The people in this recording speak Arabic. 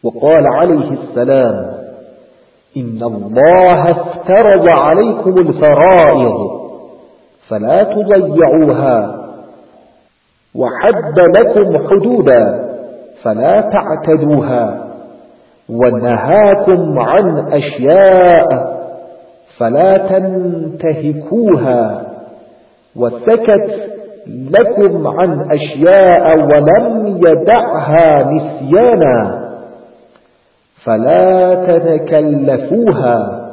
وقال عليه السلام: إن الله افترض عليكم الفرائض فلا تضيعوها، وحد لكم حدودا فلا تعتدوها، ونهاكم عن أشياء فلا تنتهكوها، وسكت لكم عن أشياء ولم يدعها نسيانا فلا تتكلفوها.